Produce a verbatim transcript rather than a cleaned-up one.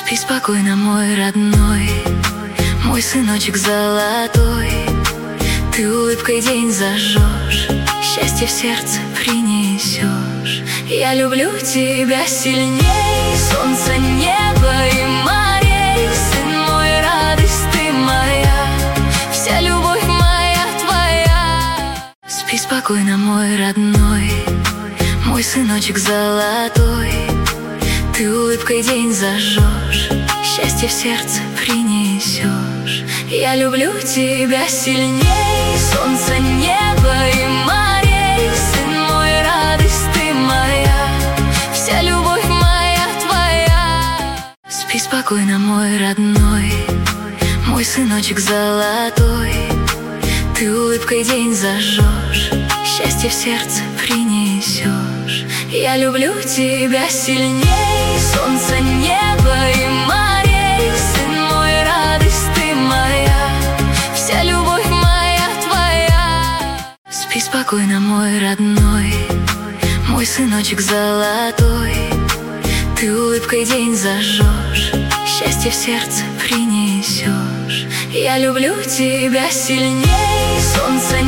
Спи спокойно, мой родной, мой сыночек золотой. Ты улыбкой день зажжешь, счастье в сердце принесешь. Я люблю тебя сильней солнца, неба и морей. Сын мой, радость ты моя, вся любовь моя твоя. Спи спокойно, мой родной, мой сыночек золотой. Ты улыбкой день зажжешь, счастье в сердце принесешь. Я люблю тебя сильней солнца, неба и морей. Сын мой, радость ты моя, вся любовь моя твоя. Спи спокойно, мой родной, мой сыночек золотой. Ты улыбкой день зажжешь, счастье в сердце принесешь. Я люблю тебя сильней солнца, неба и морей. Сын мой, радость ты моя, вся любовь моя твоя. Спи спокойно, мой родной, мой сыночек золотой. Ты улыбкой день зажжешь, счастье в сердце принесешь. Я люблю тебя сильней солнца,